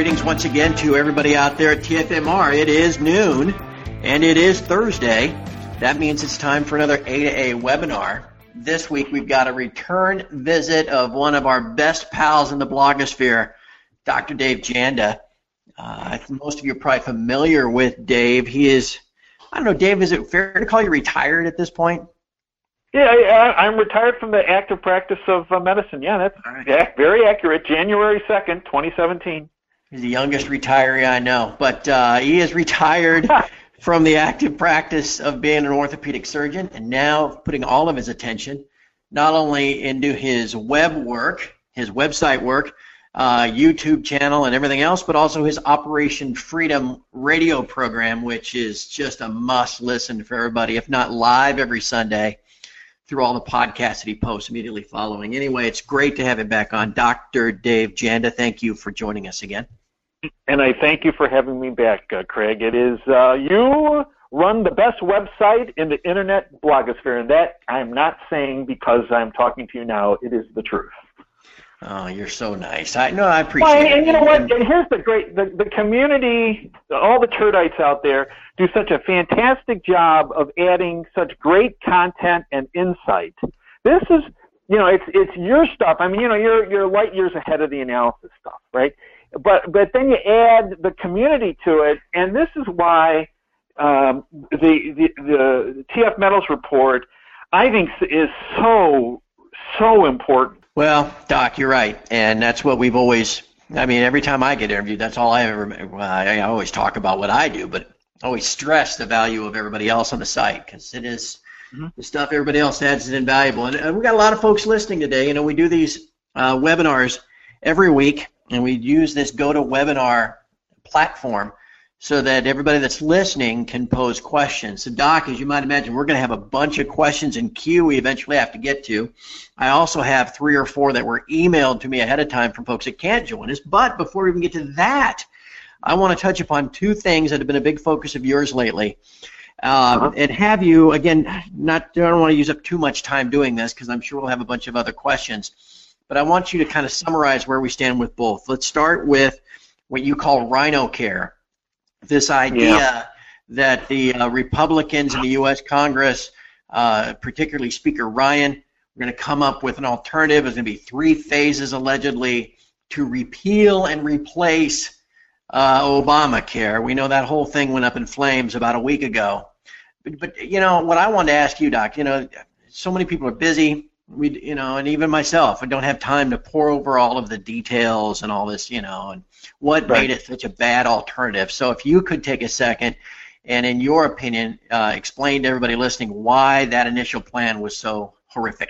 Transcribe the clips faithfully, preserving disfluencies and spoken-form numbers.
greetings once again to everybody out there at T F M R. It is noon, and it is Thursday. That means it's time for another A to A webinar. This week we've got a return visit of one of our best pals in the blogosphere, Doctor Dave Janda. Uh, most of you are probably familiar with Dave. He is, I don't know, Dave, is it fair to call you retired at this point? Yeah, I, I'm retired from the active practice of uh, medicine. Yeah, that's right. Yeah, very accurate. January second, twenty seventeen. He's the youngest retiree I know, but uh, he is retired from the active practice of being an orthopedic surgeon and now putting all of his attention not only into his web work, his website work, uh, YouTube channel and everything else, but also his Operation Freedom radio program, which is just a must listen for everybody, if not live every Sunday, through all the podcasts that he posts immediately following. Anyway, it's great to have him back on. Doctor Dave Janda, thank you for joining us again. And I thank you for having me back, uh, Craig. It is, uh, you run the best website in the internet blogosphere, and that I'm not saying because I'm talking to you now. It is the truth. Oh, you're so nice. I no, I appreciate well, and, it. And you know what? And here's the great, the, the community, all the turdites out there do such a fantastic job of adding such great content and insight. This is, you know, it's it's your stuff. I mean, you know, you're you're light years ahead of the analysis stuff, right? But but then you add the community to it, and this is why um, the, the the T F Metals report, I think, is so so important. Well, Doc, you're right, and that's what we've always, I mean, every time I get interviewed, that's all I ever, well, I always talk about what I do, but always stress the value of everybody else on the site, because it is, mm-hmm. the stuff everybody else adds is invaluable. And, and we've got a lot of folks listening today. You know, we do these uh, webinars every week, and we use this GoToWebinar platform so that everybody that's listening can pose questions. So, Doc, as you might imagine, we're going to have a bunch of questions in queue we eventually have to get to. I also have three or four that were emailed to me ahead of time from folks that can't join us. But before we even get to that, I want to touch upon two things that have been a big focus of yours lately. Um, uh-huh. And have you, again, not, I don't want to use up too much time doing this because I'm sure we'll have a bunch of other questions. But I want you to kind of summarize where we stand with both. Let's start with what you call RhinoCare. This idea yeah. that the uh, Republicans in the U S Congress, uh, particularly Speaker Ryan, are going to come up with an alternative. There's going to be three phases, allegedly, to repeal and replace uh, Obamacare. We know that whole thing went up in flames about a week ago. But, but, you know, what I wanted to ask you, Doc, you know, so many people are busy. We, you know, and even myself, I don't have time to pour over all of the details and all this, you know, and what right. made it such a bad alternative. So if you could take a second and, in your opinion, uh, explain to everybody listening why that initial plan was so horrific.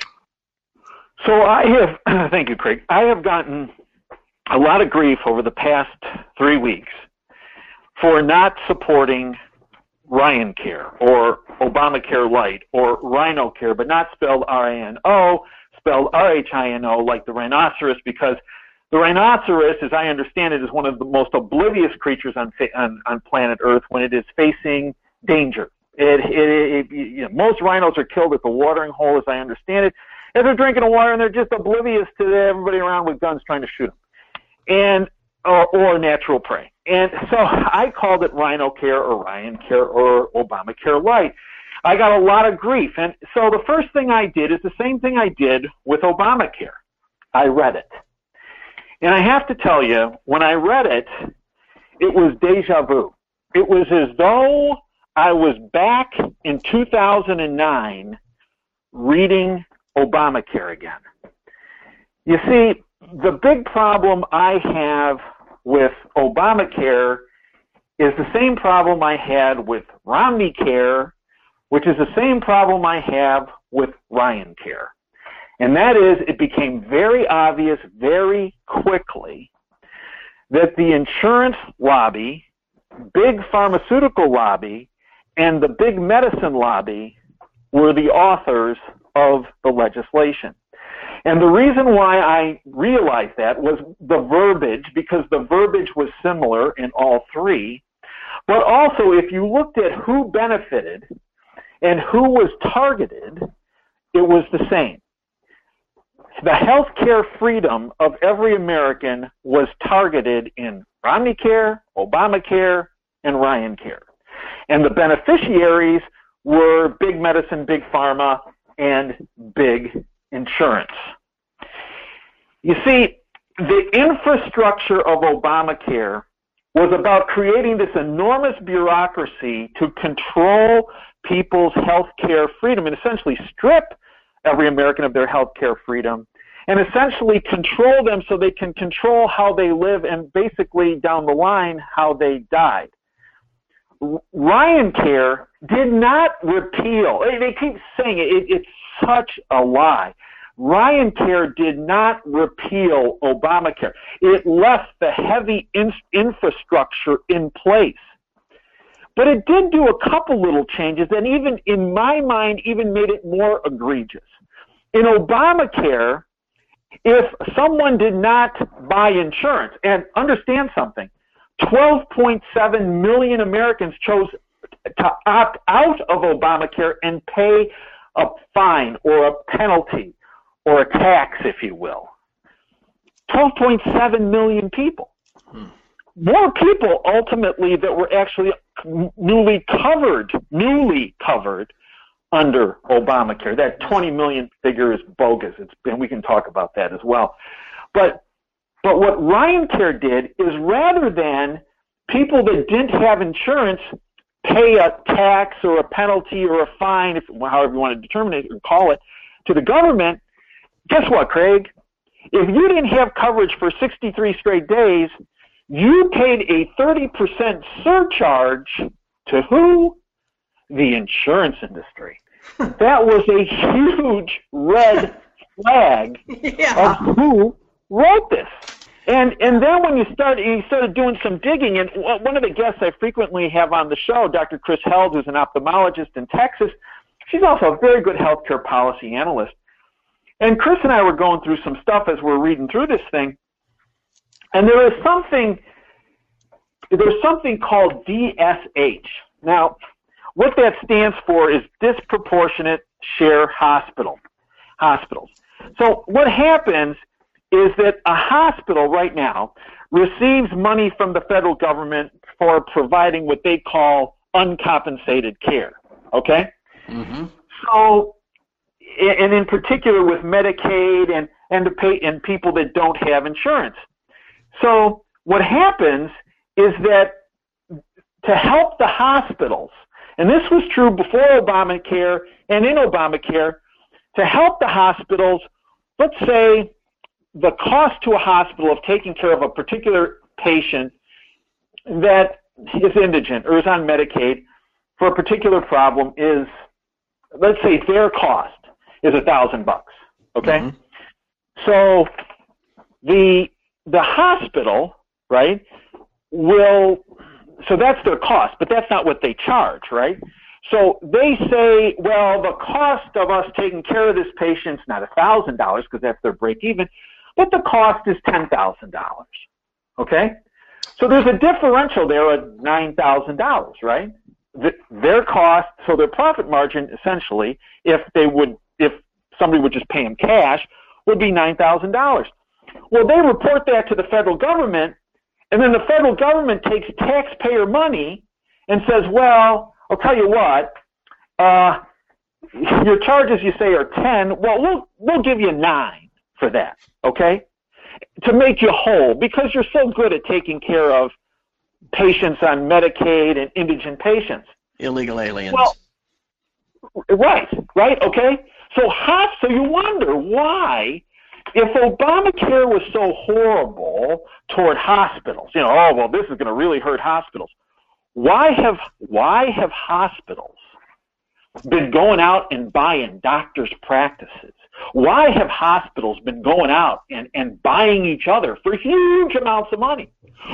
So I have, thank you, Craig, I have gotten a lot of grief over the past three weeks for not supporting RyanCare or Obamacare Light or RhinoCare, but not spelled R I N O, spelled R H I N O like the rhinoceros, because the rhinoceros, as I understand it, is one of the most oblivious creatures on on, on planet Earth when it is facing danger. It, it, it, you know, most rhinos are killed at the watering hole, as I understand it, and they're drinking the water and they're just oblivious to everybody around with guns trying to shoot them, and or, or natural prey. And so I called it RhinoCare or RyanCare or Obamacare Light. I got a lot of grief. And so the first thing I did is the same thing I did with Obamacare. I read it. And I have to tell you, when I read it, it was deja vu. It was as though I was back in two thousand nine reading Obamacare again. You see, the big problem I have with Obamacare is the same problem I had with RomneyCare, which is the same problem I have with RyanCare. And that is, it became very obvious very quickly that the insurance lobby, big pharmaceutical lobby, and the big medicine lobby were the authors of the legislation. And the reason why I realized that was the verbiage, because the verbiage was similar in all three. But also, if you looked at who benefited and who was targeted, it was the same. The health care freedom of every American was targeted in Romney Care, Obamacare, and Ryan Care. And the beneficiaries were big medicine, big pharma, and big insurance. You see, the infrastructure of Obamacare was about creating this enormous bureaucracy to control people's health care freedom and essentially strip every American of their health care freedom and essentially control them so they can control how they live and basically down the line how they died. Ryan Care did not repeal. They keep saying it. it it's such a lie. Ryan Care did not repeal Obamacare. It left the heavy in- infrastructure in place. But it did do a couple little changes that even, in my mind, even made it more egregious. In Obamacare, if someone did not buy insurance, and understand something, twelve point seven million Americans chose to opt out of Obamacare and pay a fine or a penalty or a tax, if you will. twelve point seven million people. Hmm. More people ultimately that were actually newly covered, newly covered under Obamacare. That twenty million figure is bogus. It's, and we can talk about that as well. But but what Ryan Care did is rather than people that didn't have insurance pay a tax or a penalty or a fine, if, however you want to determine it or call it, to the government, guess what, Craig? If you didn't have coverage for sixty-three straight days, you paid a thirty percent surcharge to who? The insurance industry. That was a huge red flag yeah. of who wrote this. And and then when you started, you started doing some digging, and one of the guests I frequently have on the show, Doctor Chris Held, who's an ophthalmologist in Texas, she's also a very good healthcare policy analyst. And Chris and I were going through some stuff as we're reading through this thing, and there is something, there's something called D S H. Now, what that stands for is disproportionate share hospital, hospitals. So what happens is that a hospital right now receives money from the federal government for providing what they call uncompensated care, okay? Mm-hmm. So, and in particular with Medicaid and, and, to pay, and people that don't have insurance. So what happens is that to help the hospitals, and this was true before Obamacare and in Obamacare, to help the hospitals, let's say the cost to a hospital of taking care of a particular patient that is indigent or is on Medicaid for a particular problem is, let's say their cost is a thousand bucks, okay? Mm-hmm. So the the hospital, right, will, so that's their cost, but that's not what they charge, right? So they say, well, the cost of us taking care of this patient is not a thousand dollars because that's their break even, but the cost is ten thousand dollars, okay? So there's a differential there of nine thousand dollars, right? The, their cost, so their profit margin essentially, if they would, if somebody would just pay them cash, would be nine thousand dollars. Well, they report that to the federal government, and then the federal government takes taxpayer money and says, well, I'll tell you what, uh, your charges you say are ten, well, we'll, we'll give you nine for that, okay, to make you whole because you're so good at taking care of patients on Medicaid and indigent patients. Illegal aliens. Well, right, right, okay. So, so you wonder why, if Obamacare was so horrible toward hospitals, you know, oh, well, this is going to really hurt hospitals. Why have, why have hospitals been going out and buying doctors' practices? Why have hospitals been going out and, and buying each other for huge amounts of money?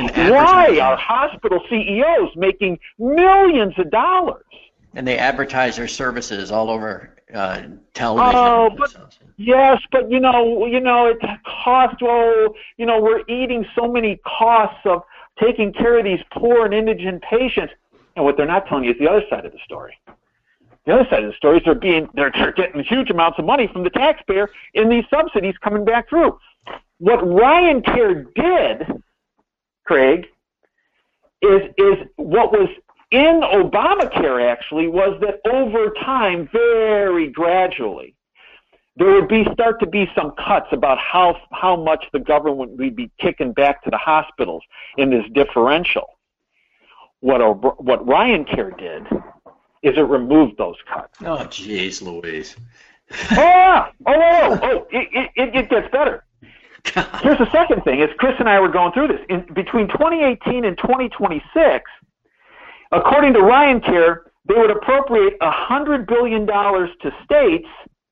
Why are hospital C E Os making millions of dollars? And they advertise their services all over uh, television. Oh, but, yes, but you know, you know, it costs. Oh, you know, we're eating so many costs of taking care of these poor and indigent patients. And what they're not telling you is the other side of the story. The other side of the story is they're being they're getting huge amounts of money from the taxpayer in these subsidies coming back through. What Ryan Care did, Craig, is is what was in Obamacare actually was that over time, very gradually, there would be start to be some cuts about how how much the government would be kicking back to the hospitals in this differential. What what Ryan Care did is it removed those cuts. Oh, jeez, Louise. oh, yeah. oh, oh, oh, it, it, it gets better. God. Here's the second thing. As Chris and I were going through this, in between twenty eighteen and twenty twenty-six, according to Ryan Care, they would appropriate one hundred billion dollars to states,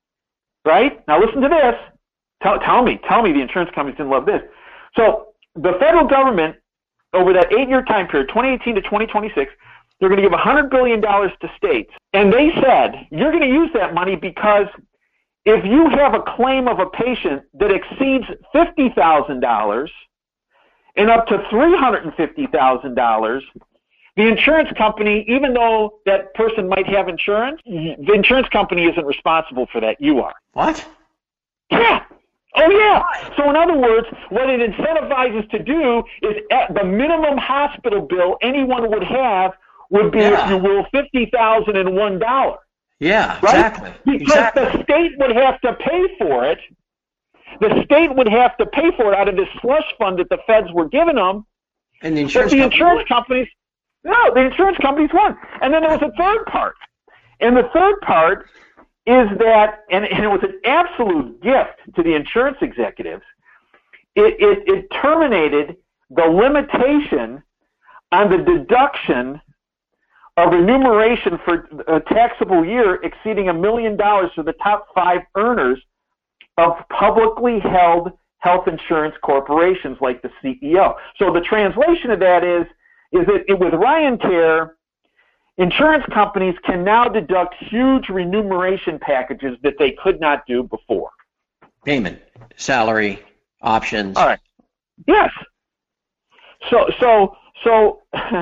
right? Now listen to this. Tell, tell me, tell me the insurance companies didn't love this. So the federal government, over that eight-year time period, twenty eighteen to twenty twenty-six, they're going to give one hundred billion dollars to states. And they said, you're going to use that money because if you have a claim of a patient that exceeds fifty thousand dollars and up to three hundred fifty thousand dollars, the insurance company, even though that person might have insurance, the insurance company isn't responsible for that. You are. What? Yeah. Oh, yeah. So in other words, what it incentivizes to do is at the minimum hospital bill anyone would have would be, yeah. if you will, fifty thousand one dollars. Yeah, right? exactly. Because exactly. the state would have to pay for it. The state would have to pay for it out of this slush fund that the feds were giving them. And the insurance, but the company insurance would. companies, no, the insurance companies won. And then there was a third part. And the third part is that, and, and it was an absolute gift to the insurance executives, it, it, it terminated the limitation on the deduction of remuneration for a taxable year exceeding a million dollars for the top five earners of publicly held health insurance corporations like the C E O. So the translation of that is, is that it, with Ryan Care, insurance companies can now deduct huge remuneration packages that they could not do before. Payment, salary, options. All right. Yes. So, so, so,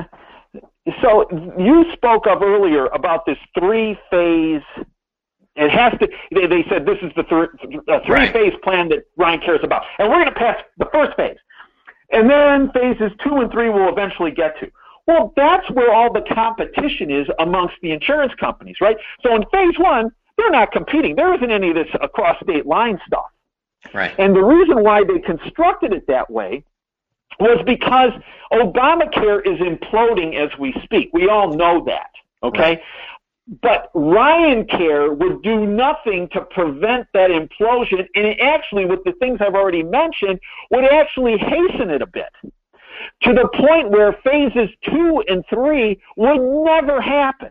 so you spoke of earlier about this three-phase. It has to. They, they said this is the th- uh, three-phase right. plan that Ryan cares about, and we're going to pass the first phase, and then phases two and three we'll eventually get to. Well, that's where all the competition is amongst the insurance companies, right? So in phase one, they're not competing. There isn't any of this across state line stuff. Right. And the reason why they constructed it that way was because Obamacare is imploding as we speak. We all know that, okay? Right. But Ryan Care would do nothing to prevent that implosion, and it actually, with the things I've already mentioned, would actually hasten it a bit, to the point where phases two and three would never happen.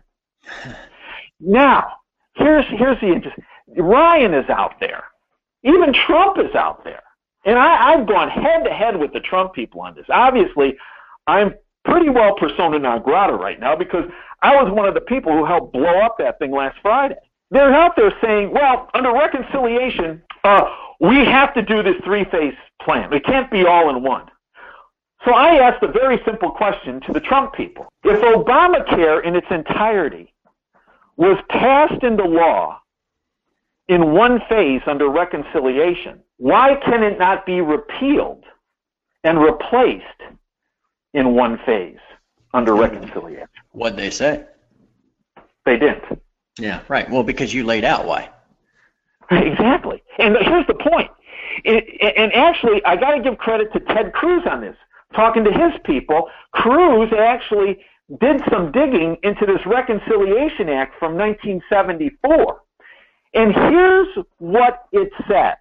Now, here's here's the interesting. Ryan is out there. Even Trump is out there. And I, I've gone head-to-head with the Trump people on this. Obviously, I'm pretty well persona non grata right now because I was one of the people who helped blow up that thing last Friday. They're out there saying, well, under reconciliation, uh, we have to do this three-phase plan. It can't be all in one. So I asked a very simple question to the Trump people. If Obamacare in its entirety was passed into law in one phase under reconciliation, why can it not be repealed and replaced in one phase under reconciliation? What'd they say? They didn't. Yeah, right. Well, because you laid out why. Exactly. And here's the point. It, and actually, I got to give credit to Ted Cruz on this. Talking to his people, Cruz actually did some digging into this Reconciliation Act from nineteen seventy-four. And here's what it says.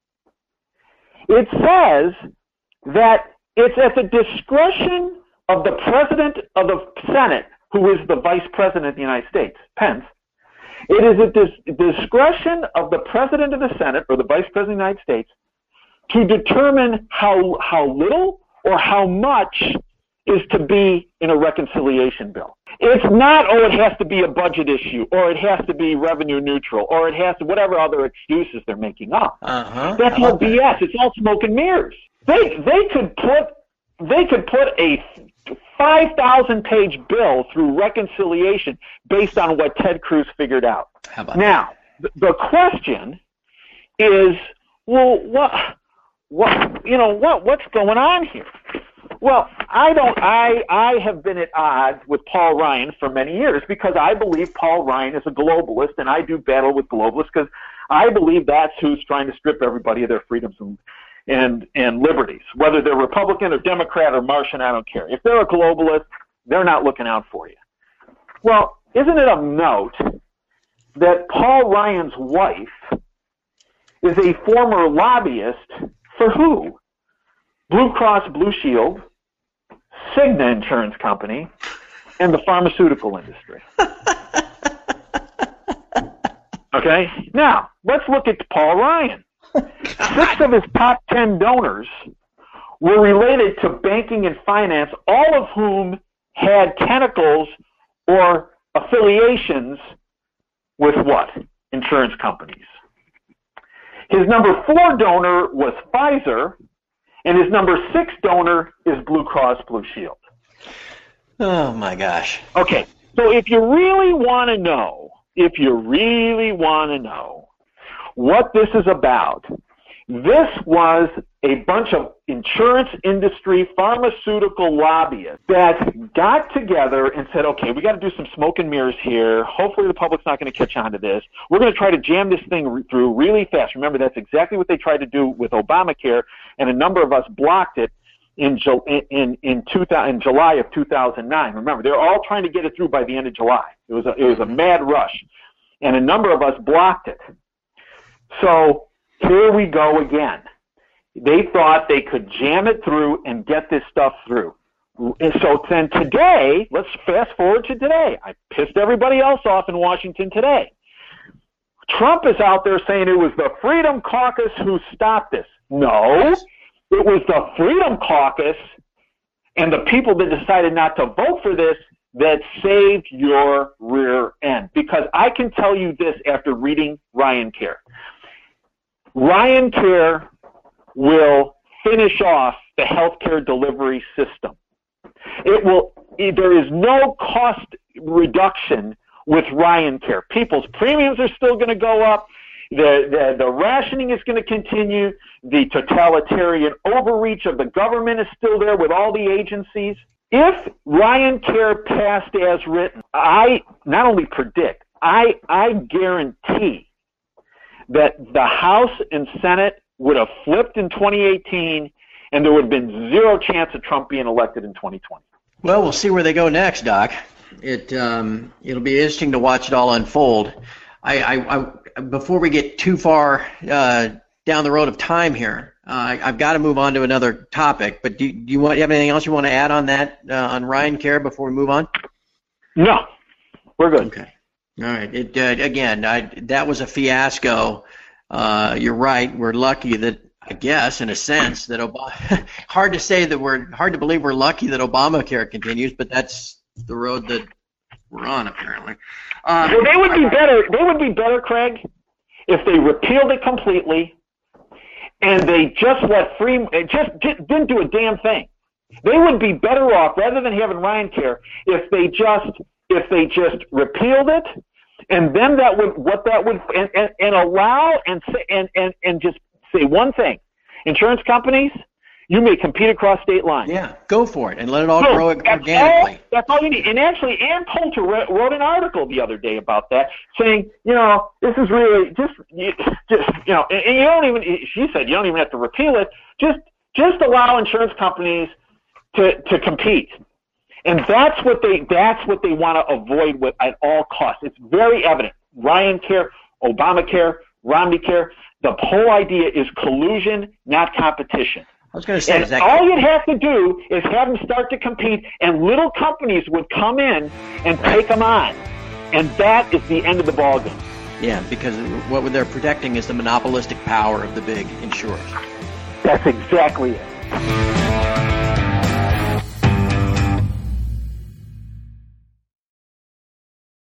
It says that it's at the discretion of the President of the Senate, who is the Vice President of the United States, Pence. It is at the discretion of the President of the Senate, or the Vice President of the United States, to determine how how little or how much is to be in a reconciliation bill. It's not, oh, it has to be a budget issue, or it has to be revenue neutral, or it has to, whatever other excuses they're making up. Uh-huh. That's all B S. It's all smoke and mirrors. They they could put they could put a five thousand page bill through reconciliation based on what Ted Cruz figured out. How about now, that? the question is, well, what what you know what what's going on here? Well, I don't. I I have been at odds with Paul Ryan for many years because I believe Paul Ryan is a globalist, and I do battle with globalists because I believe that's who's trying to strip everybody of their freedoms and and and liberties, whether they're Republican or Democrat or Martian. I don't care. If they're a globalist, they're not looking out for you. Well, isn't it of note that Paul Ryan's wife is a former lobbyist for who? Blue Cross Blue Shield, Cigna Insurance Company, and the pharmaceutical industry. Okay? Now, let's look at Paul Ryan. Six of his top ten donors were related to banking and finance, all of whom had tentacles or affiliations with what? Insurance companies. His number four donor was Pfizer, and his number six donor is Blue Cross Blue Shield. Oh, my gosh. Okay, so if you really want to know, if you really want to know what this is about, this was a bunch of insurance industry, pharmaceutical lobbyists that got together and said, okay, we got to do some smoke and mirrors here. Hopefully the public's not going to catch on to this. We're going to try to jam this thing re- through really fast. Remember, that's exactly what they tried to do with Obamacare, and a number of us blocked it in, in, in, two thousand, in July of two thousand nine. Remember, they're all trying to get it through by the end of July. It was a, it was a mad rush, and a number of us blocked it. So here we go again. They thought they could jam it through and get this stuff through. And so then today, let's fast forward to today. I pissed everybody else off in Washington today. Trump is out there saying it was the Freedom Caucus who stopped this. No, it was the Freedom Caucus and the people that decided not to vote for this that saved your rear end. Because I can tell you this after reading Ryan Care. Ryan Care will finish off the healthcare delivery system. It will. There is no cost reduction with Ryan Care. People's premiums are still going to go up. The, the, the rationing is going to continue. The totalitarian overreach of the government is still there with all the agencies. If Ryan Care passed as written, I not only predict, I, I guarantee that the House and Senate would have flipped in twenty eighteen, and there would have been zero chance of Trump being elected in twenty twenty. Well, we'll see where they go next, Doc. It um, it'll be interesting to watch it all unfold. I, I, I before we get too far uh, down the road of time here, uh, I, I've got to move on to another topic. But do, do you want? You have anything else you want to add on that uh, on Ryan Care before we move on? No, we're good. Okay. All right. It uh, again, I, that was a fiasco. Uh, you're right. We're lucky that, I guess, in a sense, that Obama. Hard to say that we're hard to believe we're lucky that Obamacare continues, but that's the road that we're on apparently. Um, well, they would be better. They would be better, Craig, if they repealed it completely and they just let free. Just, just didn't do a damn thing. They would be better off rather than having Ryan Care if they just if they just repealed it. And then that would, what that would, and, and, and allow and say, and, and, and just say one thing. Insurance companies, you may compete across state lines. Yeah, go for it and let it all so grow that's organically. All, that's all you need. And actually, Ann Coulter wrote an article the other day about that, saying, you know, this is really just, you, just you know, and, and you don't even, she said, you don't even have to repeal it. Just, just allow insurance companies to, to compete. And that's what they that's what they want to avoid with at all costs. It's very evident. Ryan Care, Obamacare, Romney Care, the whole idea is collusion, not competition. I was going to say, and is that all you'd have to do is have them start to compete, and little companies would come in and take them on. And that is the end of the ballgame. Yeah, because what they're protecting is the monopolistic power of the big insurers. That's exactly it.